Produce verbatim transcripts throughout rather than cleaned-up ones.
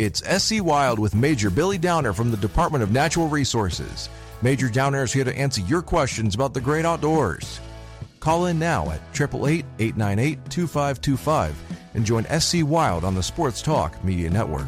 It's S C Wild with Major Billy Downer from the Department of Natural Resources. Major Downer is here to answer your questions about the great outdoors. Call in now at eight eight eight, eight nine eight, two five two five and join S C Wild on the Sports Talk Media Network.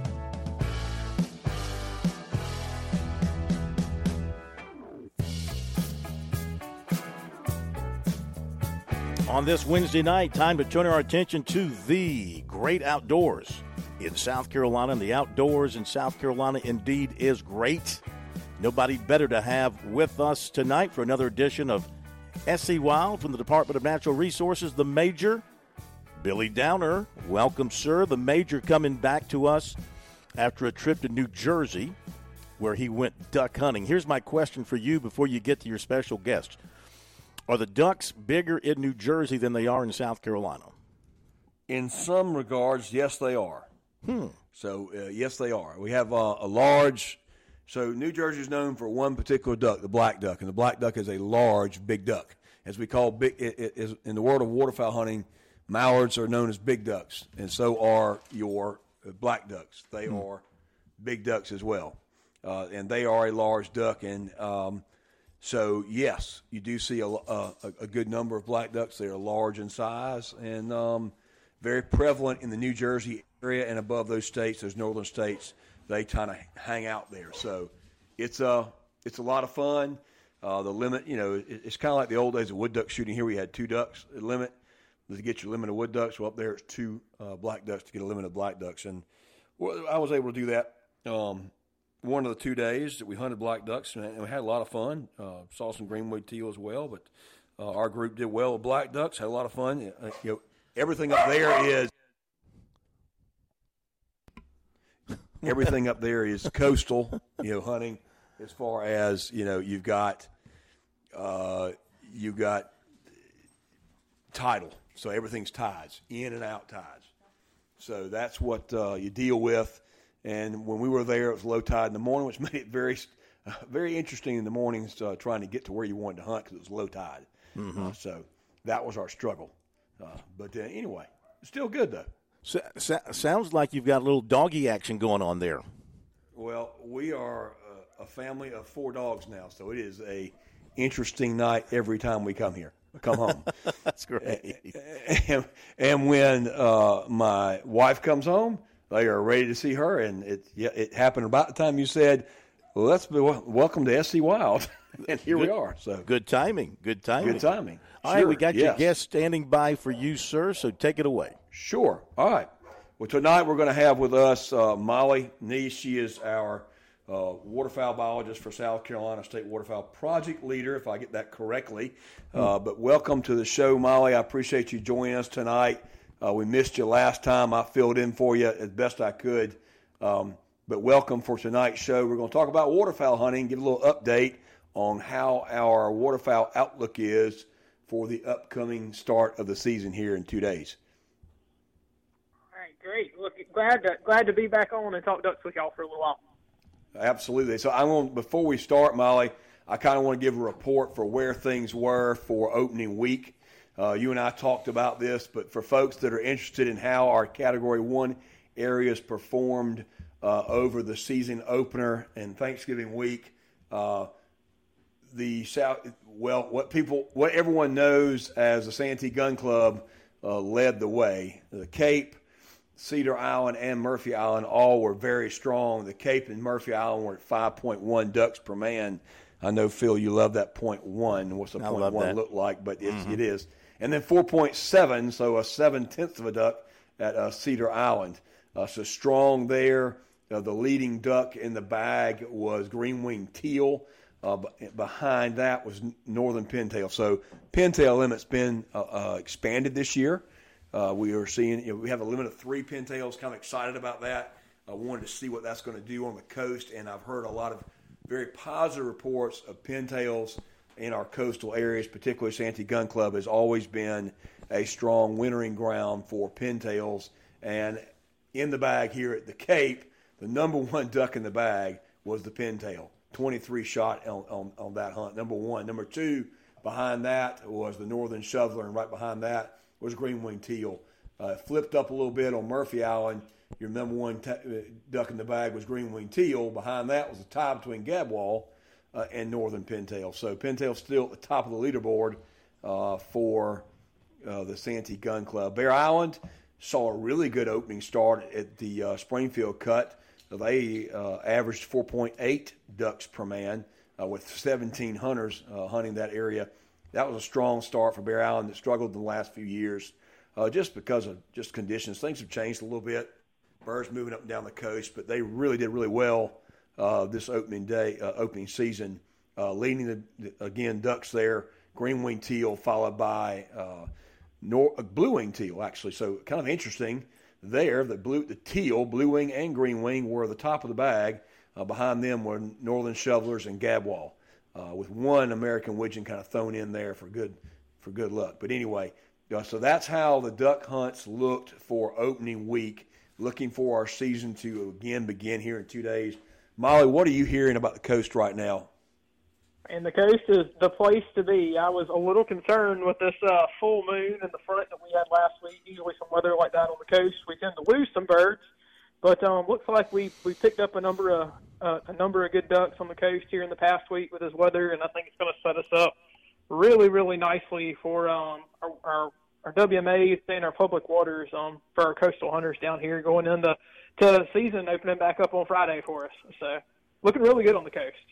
On this Wednesday night, time to turn our attention to the great outdoors in South Carolina. And the outdoors in South Carolina indeed is great. Nobody better to have with us tonight for another edition of S C Wild from the Department of Natural Resources, the Major, Billy Downer. Welcome, sir. The Major coming back to us after a trip to New Jersey where he went duck hunting. Here's my question for you before you get to your special guest. Are the ducks bigger in New Jersey than they are in South Carolina? In some regards, yes, they are. Hmm. So, uh, yes, they are. We have uh, a large – so New Jersey is known for one particular duck, the black duck, and the black duck is a large, big duck. As we call big it, it is, in the world of waterfowl hunting, mallards are known as big ducks, and so are your black ducks. They hmm. are big ducks as well, uh, and they are a large duck, and um, – So, yes, you do see a, a, a good number of black ducks. They are large in size and um, very prevalent in the New Jersey area and above those states, those northern states. They kind of hang out there. So it's a, it's a lot of fun. Uh, the limit, you know, it, it's kind of like the old days of wood duck shooting. Here we had two ducks. The limit was to get your limit of wood ducks. Well, up there it's two uh, black ducks to get a limit of black ducks. And well, I was able to do that. Um One of the two days that we hunted black ducks, and we had a lot of fun. Uh, saw some greenwood teal as well, but uh, our group did well with black ducks. Had a lot of fun. Uh, you know, everything up there is everything up there is coastal. You know, hunting as far as you know, you've got uh, you've got tidal, so everything's tides, in and out tides. So that's what uh, you deal with. And when we were there, it was low tide in the morning, which made it very, uh, very interesting in the mornings uh, trying to get to where you wanted to hunt because it was low tide. Mm-hmm. Uh, so that was our struggle. Uh, but uh, anyway, still good though. So, so, sounds like you've got a little doggy action going on there. Well, we are a, a family of four dogs now, so it is a interesting night every time we come here. Come home. That's great. And, and when uh, my wife comes home, they are ready to see her, and it it happened about the time you said, well, let's be welcome to S C Wild, and here good, we are. So good timing, good timing. Good timing. All sure. right, we got yes. your guest standing by for you, sir, so take it away. Sure. All right. Well, tonight we're going to have with us uh, Molly Neese. She is our uh, waterfowl biologist for South Carolina State Waterfowl Project Leader, if I get that correctly. Hmm. Uh, but welcome to the show, Molly. I appreciate you joining us tonight. Uh, we missed you last time. I filled in for you as best I could. Um, but welcome for tonight's show. We're going to talk about waterfowl hunting, give a little update on how our waterfowl outlook is for the upcoming start of the season here in two days. All right, great. Look, glad to, glad to be back on and talk ducks with y'all for a little while. Absolutely. So I want, before we start, Molly, I kind of want to give a report for where things were for opening week. Uh, you and I talked about this, but for folks that are interested in how our Category one areas performed uh, over the season opener and Thanksgiving week, uh, the South, well, what people, what everyone knows as the Santee Gun Club uh, led the way. The Cape, Cedar Island, and Murphy Island all were very strong. The Cape and Murphy Island were at five point one ducks per man. I know, Phil, you love that point one. What's the I point one that. look like? But it's, mm-hmm. it is. And then four point seven, so a seven-tenths of a duck at uh, Cedar Island. Uh, so strong there. Uh, the leading duck in the bag was green-winged teal. Uh, behind that was northern pintail. So pintail limit's been uh, uh, expanded this year. Uh, we are seeing, you know, we have a limit of three pintails. Kind of excited about that. I wanted to see what that's going to do on the coast, and I've heard a lot of very positive reports of pintails in our coastal areas, particularly Santee Gun Club has always been a strong wintering ground for pintails. And in the bag here at the Cape, the number one duck in the bag was the pintail. twenty-three shot on, on, on that hunt, number one. Number two, behind that was the northern shoveler, and right behind that was green-winged teal. Uh, flipped up a little bit on Murphy Island. your number one t- duck in the bag was green-winged teal. Behind that was a tie between Gadwall uh, and northern pintail. So pintail's still at the top of the leaderboard uh, for uh, the Santee Gun Club. Bear Island saw a really good opening start at the uh, Springfield Cut. They uh, averaged four point eight ducks per man uh, with seventeen hunters uh, hunting that area. That was a strong start for Bear Island that struggled in the last few years uh, just because of just conditions. Things have changed a little bit. Birds moving up and down the coast, but they really did really well uh, this opening day, uh, opening season, uh, leading the, the, again, ducks there, green-winged teal followed by uh, nor- uh, blue-winged teal, actually. So kind of interesting there. The blue, the teal, blue-wing and green-wing were the top of the bag. Uh, behind them were northern shovelers and Gadwall, uh, with one American widgeon kind of thrown in there for good for good luck. But anyway, uh, so that's how the duck hunts looked for opening week. Looking for our season to again begin here in two days. Molly, what are you hearing about the coast right now? And the coast is the place to be. I was a little concerned with this uh, full moon in the front that we had last week. Usually some weather like that on the coast, we tend to lose some birds. But um, looks like we we picked up a number of uh, a number of good ducks on the coast here in the past week with this weather, and I think it's going to set us up really, really nicely for um, our, our our W M As and our public waters um, for our coastal hunters down here going into to season opening back up on Friday for us. So looking really good on the coast.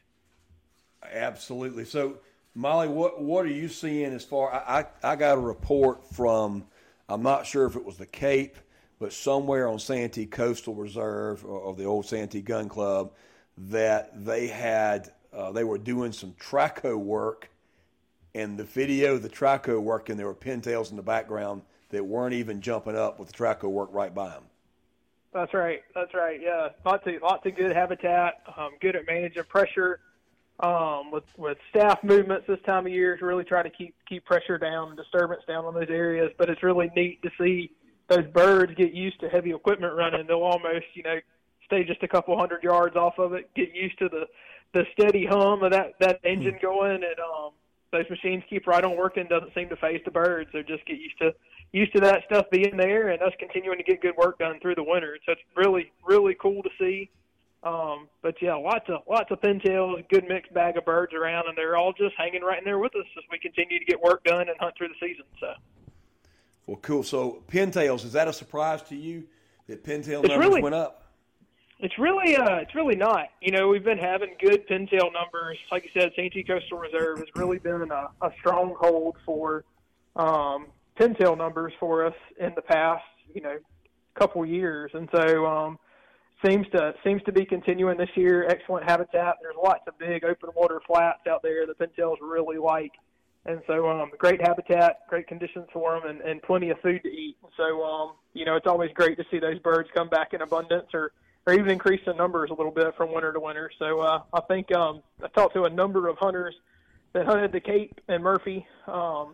Absolutely. So, Molly, what what are you seeing as far? I, I, I got a report from, I'm not sure if it was the Cape, but somewhere on Santee Coastal Reserve or the old Santee Gun Club that they had, uh, they were doing some Traco work. And the video of the Traco work, and there were pintails in the background that weren't even jumping up with the Traco work right by them. That's right. That's right. Yeah, lots of lots of good habitat. Um, good at managing pressure. Um, with with staff movements this time of year to really try to keep keep pressure down and disturbance down on those areas. But it's really neat to see those birds get used to heavy equipment running. They'll almost you know stay just a couple hundred yards off of it, get used to the the steady hum of that that engine hmm. going, and um. Those machines keep right on working, doesn't seem to phase the birds. So just get used to used to that stuff being there and us continuing to get good work done through the winter. So it's really, really cool to see. Um, but, yeah, lots of lots of pintails, good mixed bag of birds around, and they're all just hanging right in there with us as we continue to get work done and hunt through the season. So, Well, cool. So pintails, is that a surprise to you that pintail numbers really, went up? It's really, uh, it's really not. You know, we've been having good pintail numbers. Like you said, Santee Coastal Reserve has really been a, a stronghold for um, pintail numbers for us in the past, you know, couple years, and so um, seems to seems to be continuing this year. Excellent habitat. There's lots of big open water flats out there that pintails really like, and so um, great habitat, great conditions for them, and, and plenty of food to eat. So um, you know, it's always great to see those birds come back in abundance, or or even increase the numbers a little bit from winter to winter. So uh, I think um, I talked to a number of hunters that hunted the Cape and Murphy um,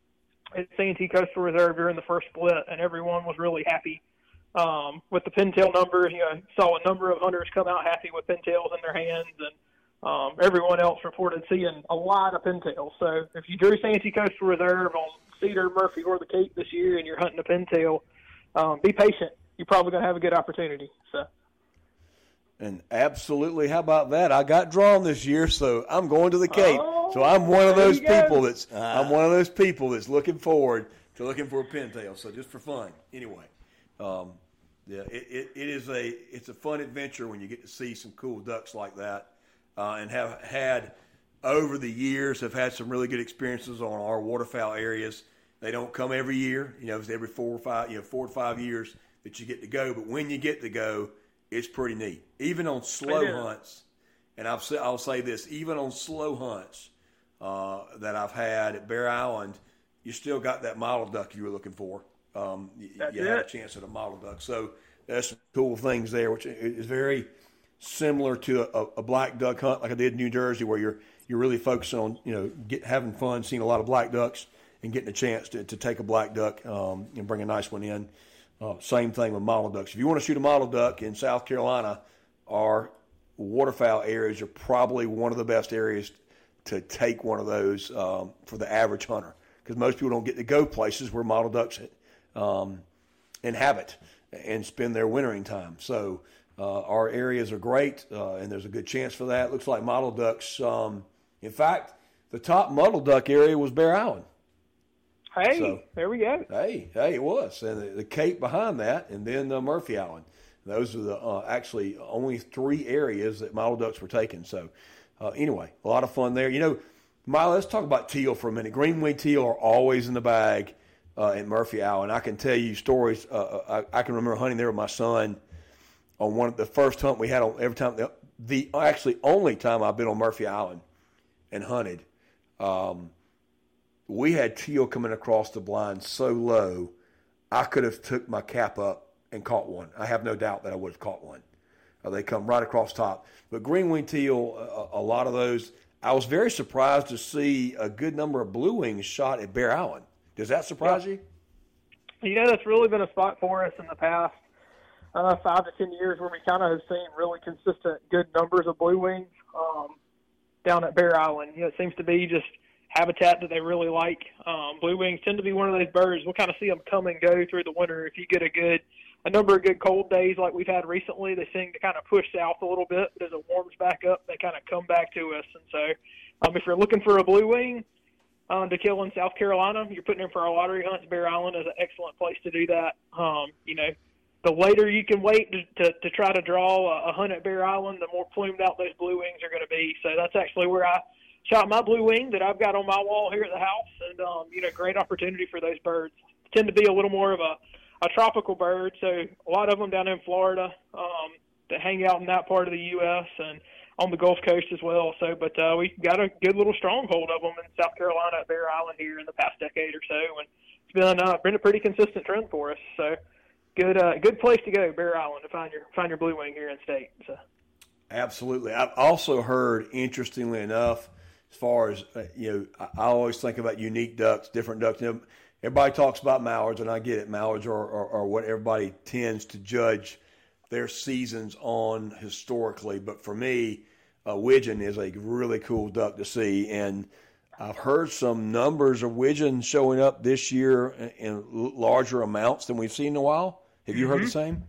at Santee Coastal Reserve during the first split, and everyone was really happy um, with the pintail numbers. You know, saw a number of hunters come out happy with pintails in their hands, and um, everyone else reported seeing a lot of pintails. So if you drew Santee Coastal Reserve on Cedar, Murphy, or the Cape this year and you're hunting a pintail, um, be patient. You're probably going to have a good opportunity. So. And absolutely, how about that? I got drawn this year, so I'm going to the Cape. Oh, so I'm one of those people go. that's uh, I'm one of those people that's looking forward to looking for a pintail. So just for fun, anyway. Um, yeah, it, it, it is a it's a fun adventure when you get to see some cool ducks like that, uh, and have had over the years have had some really good experiences on our waterfowl areas. They don't come every year, you know, it's every four or five, you know, four or five years that you get to go. But when you get to go, it's pretty neat. Even on slow hunts, and I'll say, I'll say this, even on slow hunts uh, that I've had at Bear Island, you still got that model duck you were looking for. Um, you That's you had it. a chance at a model duck. So there's some cool things there, which is very similar to a, a black duck hunt like I did in New Jersey, where you're you're really focusing on, you know, get having fun, seeing a lot of black ducks, and getting a chance to, to take a black duck um, and bring a nice one in. Uh, same thing with model ducks. If you want to shoot a model duck in South Carolina, our waterfowl areas are probably one of the best areas to take one of those um, for the average hunter, because most people don't get to go places where model ducks um, inhabit. and spend their wintering time. So uh, our areas are great, uh, and there's a good chance for that. Looks like mottled ducks. Um, in fact, the top mottled duck area was Bear Island. Hey, so, there we go. Hey, hey, it was. And the, the Cape behind that, and then uh, Murphy Island. Those are the uh, actually only three areas that mottled ducks were taken. So uh, anyway, a lot of fun there. You know, Miley, let's talk about teal for a minute. Green-winged teal are always in the bag uh, in Murphy Island. I can tell you stories. Uh, I, I can remember hunting there with my son on one of the first hunt we had on every time. The, the actually only time I've been on Murphy Island and hunted. Um, we had teal coming across the blind so low, I could have took my cap up and caught one. I have no doubt that I would have caught one. Uh, they come right across top. But green-winged teal, uh, a lot of those. I was very surprised to see a good number of blue wings shot at Bear Island. Does that surprise yeah. you? You know, that's really been a spot for us in the past uh, five to ten years where we kind of have seen really consistent good numbers of blue wings um, down at Bear Island. You know, it seems to be just habitat that they really like. Um, blue wings tend to be one of those birds. We'll kind of see them come and go through the winter. If you get a good, a number of good cold days like we've had recently, they seem to kind of push south a little bit. But as it warms back up, they kind of come back to us. And so um, if you're looking for a blue wing um, to kill in South Carolina, you're putting in for our lottery hunts. Bear Island is an excellent place to do that. Um, you know, the later you can wait to, to, to try to draw a, a hunt at Bear Island, the more plumed out those blue wings are going to be. So that's actually where I shot my blue wing that I've got on my wall here at the house, and, um, you know, great opportunity for those birds. Tend to be a little more of a, a tropical bird, so a lot of them down in Florida um, that hang out in that part of the U S and on the Gulf Coast as well. So, but uh, we got a good little stronghold of them in South Carolina at Bear Island here in the past decade or so, and it's been uh, been a pretty consistent trend for us. So, good uh, good place to go, Bear Island, to find your find your blue wing here in state. So, absolutely. I've also heard, interestingly enough, as far as, uh, you know, I, I always think about unique ducks, different ducks. You know, everybody talks about mallards, and I get it. Mallards are, are, are what everybody tends to judge their seasons on historically. But for me, uh, widgeon is a really cool duck to see. And I've heard some numbers of widgeon showing up this year in, in larger amounts than we've seen in a while. Have you mm-hmm. heard the same?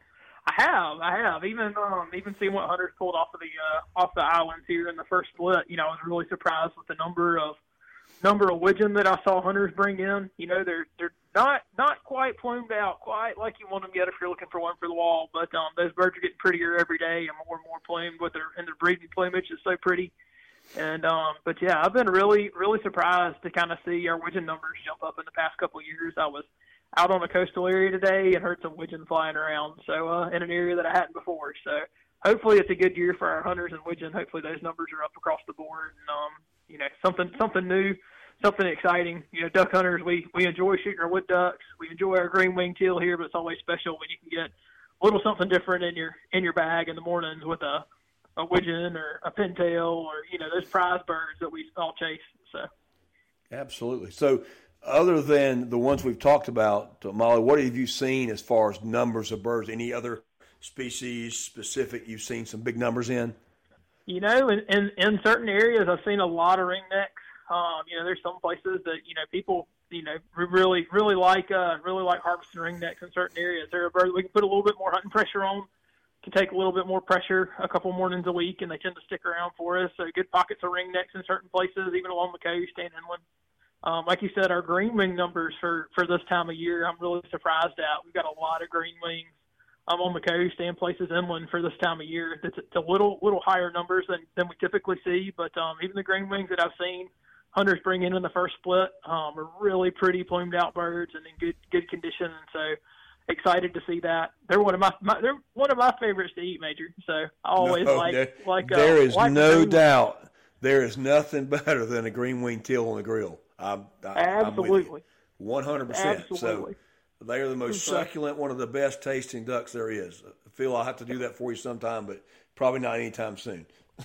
I have, I have. Even um, even seeing what hunters pulled off of the uh, off the islands here in the first split, you know, I was really surprised with the number of number of widgeon that I saw hunters bring in. You know, they're they're not not quite plumed out, quite like you want them yet if you're looking for one for the wall. But um, those birds are getting prettier every day and more and more plumed with their and their breeding plumage is so pretty. And um, but yeah, I've been really really surprised to kind of see our widgeon numbers jump up in the past couple of years. I was out on a coastal area today and heard some widgeon flying around, so uh, in an area that I hadn't before. So hopefully it's a good year for our hunters and widgeon. Hopefully those numbers are up across the board, and um, you know, something something new, something exciting. You know, duck hunters, we we enjoy shooting our wood ducks. We enjoy our green-winged teal here, but it's always special when you can get a little something different in your in your bag in the mornings with a a widgeon or a pintail or, you know, those prize birds that we all chase. So absolutely. So, other than the ones we've talked about, Molly, what have you seen as far as numbers of birds? Any other species specific you've seen some big numbers in? You know, in, in, in certain areas, I've seen a lot of ringnecks. Um, you know, there's some places that, you know, people, you know, really, really like, uh, really like harvesting ringnecks in certain areas. They're a bird we can put a little bit more hunting pressure on, can take a little bit more pressure a couple mornings a week, and they tend to stick around for us. So good pockets of ringnecks in certain places, even along the coast and inland. Um, like you said, our green wing numbers for, for this time of year, I'm really surprised at. We've got a lot of green wings um, on the coast and places inland for this time of year. It's, it's a little little higher numbers than, than we typically see, but um, even the green wings that I've seen hunters bring in in the first split um, are really pretty plumed out birds and in good good condition. And so excited to see that. They're one of my, my they're one of my favorites to eat, Major. So I always no, like there, like there uh, is like no doubt wing. There is nothing better than a green wing teal on the grill. I'm, I, Absolutely. I'm one hundred percent. Absolutely. So they are the most succulent, one of the best tasting ducks there is. I feel I'll have to do that for you sometime, but probably not anytime soon.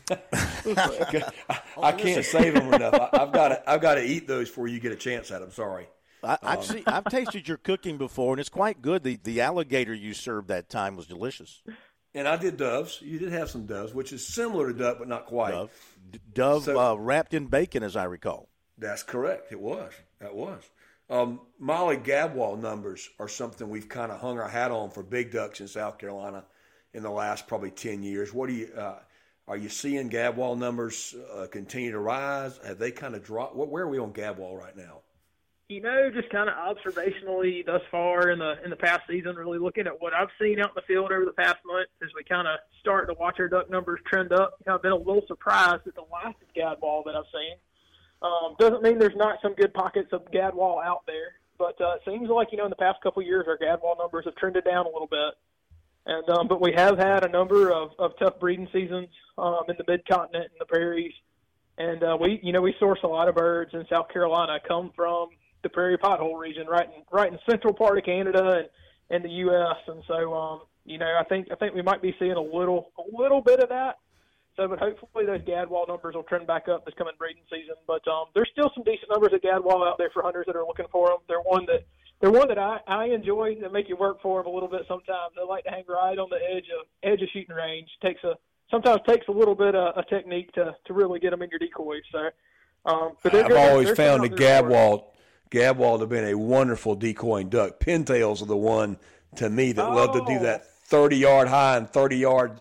I, I can't save them enough. I, I've got to, I've got to eat those before you get a chance at them. Sorry. I, I've, um, seen, I've tasted your cooking before, and it's quite good. The the alligator you served that time was delicious. And I did doves. You did have some doves, which is similar to duck, but not quite. Dove, dove so, uh, wrapped in bacon, as I recall. That's correct. It was. That was. Um, Molly Gadwall numbers are something we've kind of hung our hat on for big ducks in South Carolina in the last probably ten years. What do you uh, are you seeing Gadwall numbers uh, continue to rise? Have they kind of dropped? What, where are we on Gadwall right now? You know, just kind of observationally thus far in the in the past season, really looking at what I've seen out in the field over the past month as we kind of start to watch our duck numbers trend up. You know, I've been a little surprised at the lack of Gadwall that I've seen. Um, doesn't mean there's not some good pockets of Gadwall out there, but uh, it seems like, you know, in the past couple of years our Gadwall numbers have trended down a little bit. And um, but we have had a number of, of tough breeding seasons um, in the mid-continent and the prairies. And we, uh, we, you know, we source a lot of birds in South Carolina come from the prairie pothole region, right in right in the central part of Canada and, and the U S And so, um, you know, I think I think we might be seeing a little a little bit of that. So, but hopefully those Gadwall numbers will trend back up this coming breeding season. But um, there's still some decent numbers of Gadwall out there for hunters that are looking for them. They're one that they're one that I, I enjoy that make you work for them a little bit sometimes. They like to hang right on the edge of edge of shooting range. Takes a sometimes takes a little bit of a technique to, to really get them in your decoys. So, um, but I've good. always they're found the Gadwall. Gadwall. Gadwall have been a wonderful decoying duck. Pintails are the one, to me, that Oh. love to do that thirty-yard high and thirty-yard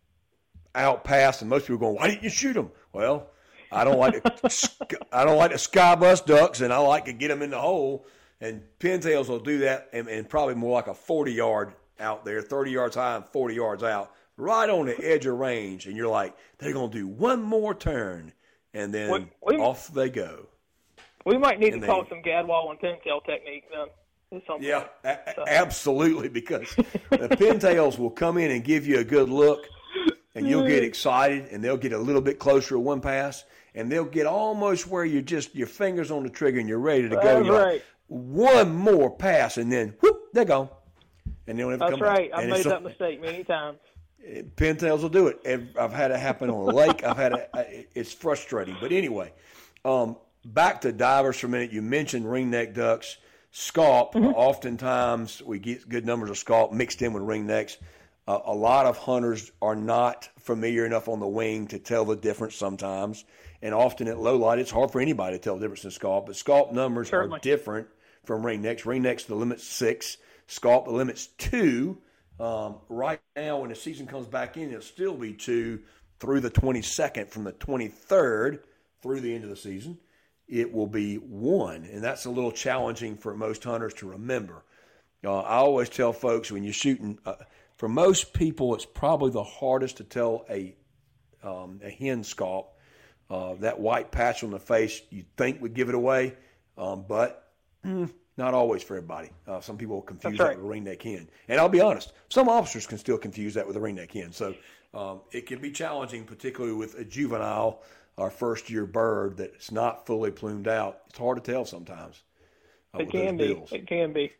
out pass. And most people are going, why didn't you shoot them? Well, I don't like to, I don't like to sky bust ducks, and I like to get them in the hole. And pintails will do that, and, and probably more like a forty-yard out there, thirty yards high and forty yards out, right on the edge of range. And you're like, they're going to do one more turn, and then Wait, wait. off they go. We might need And to they- talk some Gadwall and pintail technique then. At some Yeah, point. a- So- absolutely, because the pintails will come in and give you a good look, and you'll get excited, and they'll get a little bit closer at one pass, and they'll get almost where you just your fingers on the trigger and you're ready to go. That's and you're like, right. one more pass, and then whoop, they're gone, and they don't ever That's come right. back. I've And made it's that a- mistake many times. Pintails will do it. And I've had it happen on a lake. I've had it. It's frustrating, but anyway, um, back to divers for a minute. You mentioned ringneck ducks, scaup. Mm-hmm. Oftentimes we get good numbers of scaup mixed in with ringnecks. Uh, a lot of hunters are not familiar enough on the wing to tell the difference sometimes, and often at low light, it's hard for anybody to tell the difference in scaup. But scaup numbers Certainly. are different from ringnecks. Ringnecks, the limit's six. Scaup, the limit's two. Um, right now, when the season comes back in, it'll still be two through the twenty-second. From the twenty-third through the end of the season, it will be one, and that's a little challenging for most hunters to remember. Uh, I always tell folks when you're shooting, uh, for most people, it's probably the hardest to tell a um, a hen scaup. Uh, that white patch on the face you'd think would give it away, um, but mm, not always for everybody. Uh, some people will confuse That's that right. with a ringneck hen. And I'll be honest, some officers can still confuse that with a ringneck hen. So um, it can be challenging, particularly with a juvenile or first-year bird that's not fully plumed out. It's hard to tell sometimes. Uh, It with those can be. bills. It can be.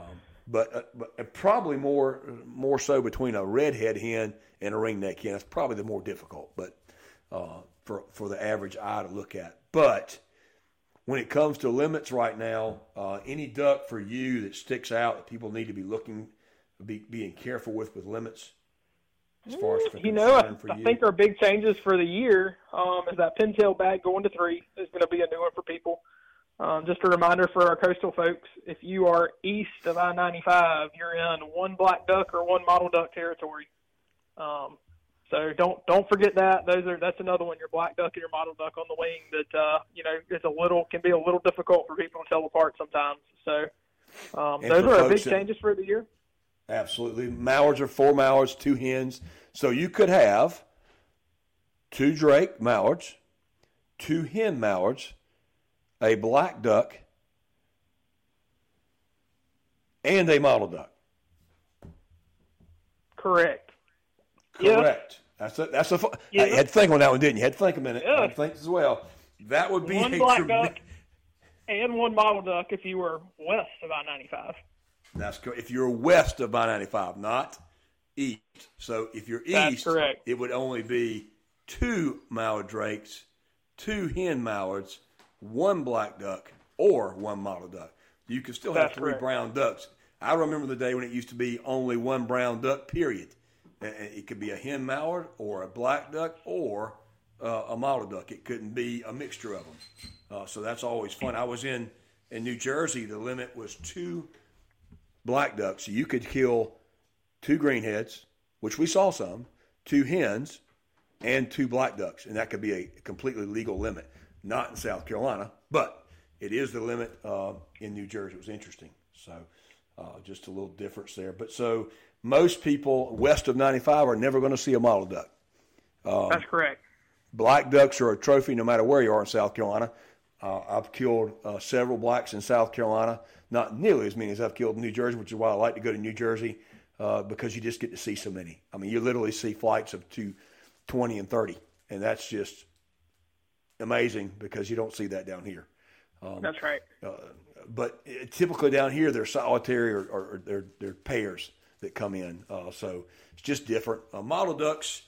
But, uh, but probably more more so between a redhead hen and a ringneck hen. It's probably the more difficult, but uh, for for the average eye to look at. But when it comes to limits right now, uh, any duck for you that sticks out that people need to be looking, be being careful with with limits, as far as for You know, I, concern for I you. think our big changes for the year um, is that pintail bag going to three is going to be a new one for people. Um, just a reminder for our coastal folks, if you are east of I ninety-five, you're in one black duck or one mottled duck territory. Um, so don't don't forget that. Those are that's another one, your black duck and your mottled duck on the wing that uh, you know is a little can be a little difficult for people to tell apart sometimes. So um, And those for are our big folks that- changes for the year. Absolutely. Mallards are four mallards, two hens. So you could have two drake mallards, two hen mallards, a black duck, and a mottled duck. Correct. Yeah. Correct. That's a, that's a. fu- Yeah. You had to think on that one, didn't you? You had to think a minute. Yeah. I had to think as well. That would be One a black trem- duck and one mottled duck if you were west of I ninety-five. That's correct. If you're west of I ninety-five, not east. So if you're That's east, correct. it would only be two mallard drakes, two hen mallards, one black duck, or one mottled duck. You could still have That's three correct. brown ducks. I remember the day when it used to be only one brown duck, period. And it could be a hen mallard or a black duck or uh, a mottled duck. It couldn't be a mixture of them. Uh, so that's always fun. I was in In New Jersey, the limit was two black ducks. So you could kill two greenheads, which we saw some, two hens, and two black ducks. And that could be a completely legal limit. Not in South Carolina, but it is the limit uh, in New Jersey. It was interesting. So uh, just a little difference there. But so most people west of ninety-five are never going to see a mottled duck. Um, That's correct. Black ducks are a trophy no matter where you are in South Carolina. Uh, I've killed uh, several blacks in South Carolina, not nearly as many as I've killed in New Jersey, which is why I like to go to New Jersey uh, because you just get to see so many. I mean, you literally see flights of two, twenty and thirty, and that's just amazing because you don't see that down here. Um, That's right. Uh, but typically down here, they're solitary or, or, or they're, they're pairs that come in. Uh, so it's just different. Uh, mottled ducks,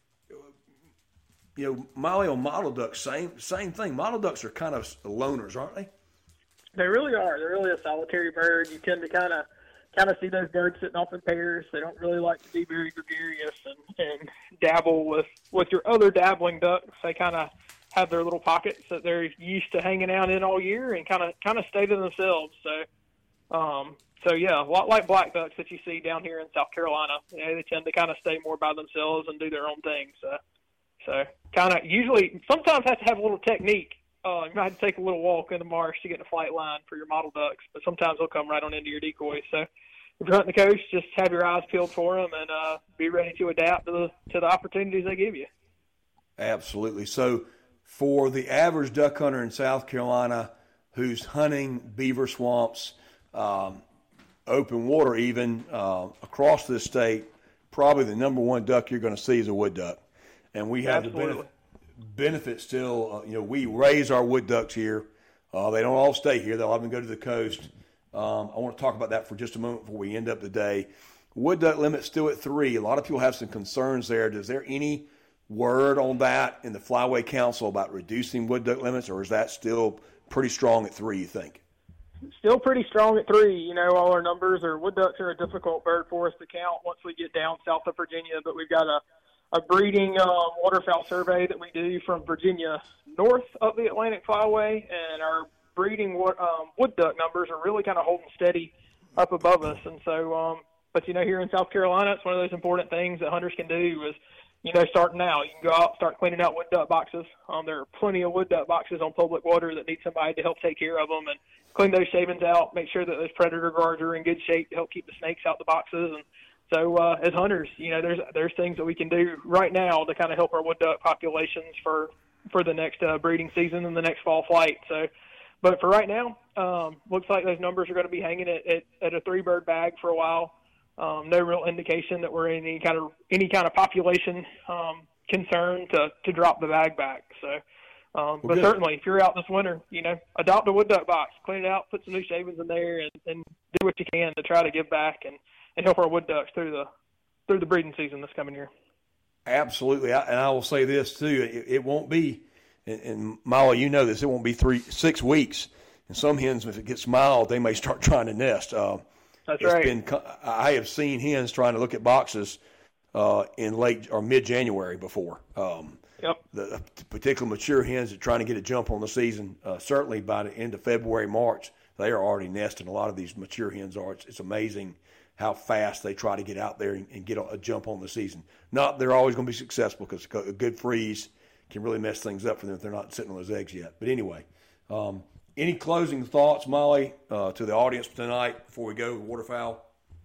you know, Molly, on mottled ducks, same same thing. Mottled ducks are kind of loners, aren't they? They really are. They're really a solitary bird. You tend to kind of kind of see those birds sitting off in pairs. They don't really like to be very gregarious and, and dabble with, with your other dabbling ducks. They kind of have their little pockets that they're used to hanging out in all year and kind of kind of stay to themselves. So, um, so yeah, a lot like black ducks that you see down here in South Carolina. You know, they tend to kind of stay more by themselves and do their own thing. So, so kind of usually sometimes have to have a little technique. Uh, you might have to take a little walk in the marsh to get in a flight line for your mottled ducks, but sometimes they'll come right on into your decoys. So if you're hunting the coast, just have your eyes peeled for them and uh, be ready to adapt to the to the opportunities they give you. Absolutely. So for the average duck hunter in South Carolina who's hunting beaver swamps, um, open water even, uh, across this state, probably the number one duck you're going to see is a wood duck. And we have Absolutely. the benefit, benefit still, uh, you know, we raise our wood ducks here. Uh, they don't all stay here. They'll often go to the coast. Um, I want to talk about that for just a moment before we end up the day. Wood duck limit still at three. A lot of people have some concerns there. Is there any word on that in the Flyway Council about reducing wood duck limits, or is that still pretty strong at three, you think? Still pretty strong at three. You know, all our numbers are wood ducks are a difficult bird for us to count once we get down south of Virginia, but we've got a, a breeding um, waterfowl survey that we do from Virginia north of the Atlantic Flyway, and our breeding um, wood duck numbers are really kind of holding steady up above us. And so, um, but, you know, here in South Carolina, it's one of those important things that hunters can do is, you know, starting now, you can go out and start cleaning out wood duck boxes. Um, there are plenty of wood duck boxes on public water that need somebody to help take care of them and clean those shavings out, make sure that those predator guards are in good shape to help keep the snakes out the boxes. And so uh, as hunters, you know, there's there's things that we can do right now to kind of help our wood duck populations for, for the next uh, breeding season and the next fall flight. So, but for right now, um, looks like those numbers are going to be hanging at, at, at a three-bird bag for a while. Um, no real indication that we're in any kind of any kind of population um, concern to, to drop the bag back. So, um, well, but good. Certainly, if you're out this winter, you know, adopt a wood duck box, clean it out, put some new shavings in there, and, and do what you can to try to give back and, and help our wood ducks through the through the breeding season this coming year. Absolutely, and I will say this too: it, it won't be, and, and Molly, you know this, it won't be three six weeks. And some hens, if it gets mild, they may start trying to nest. Uh, That's it's right. Been, I have seen hens trying to look at boxes uh, in late or mid-January before. Um, yep. The particular mature hens that are trying to get a jump on the season, uh, certainly by the end of February, March, they are already nesting. A lot of these mature hens are. It's, it's amazing how fast they try to get out there and, and get a, a jump on the season. Not they're always going to be successful because a good freeze can really mess things up for them if they're not sitting on those eggs yet. But anyway, um, any closing thoughts, Molly, uh, to the audience tonight before we go with waterfowl?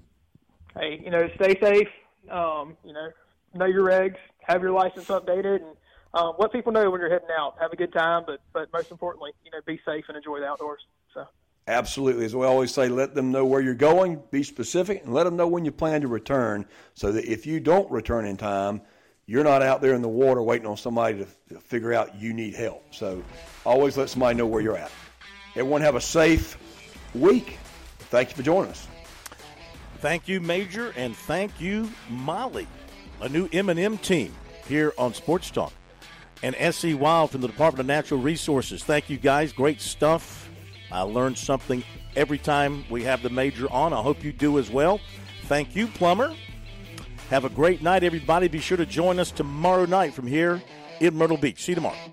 Hey, you know, stay safe. Um, you know, know your regs, have your license updated, and um, let people know when you're heading out. Have a good time, but but most importantly, you know, be safe and enjoy the outdoors. So. Absolutely. As we always say, let them know where you're going, be specific, and let them know when you plan to return so that if you don't return in time, you're not out there in the water waiting on somebody to, to figure out you need help. So always let somebody know where you're at. Everyone have a safe week. Thank you for joining us. Thank you, Major, and thank you, Molly, a new M and M team here on Sports Talk. And S C Wild from the Department of Natural Resources. Thank you, guys. Great stuff. I learned something every time we have the Major on. I hope you do as well. Thank you, Plummer. Have a great night, everybody. Be sure to join us tomorrow night from here in Myrtle Beach. See you tomorrow.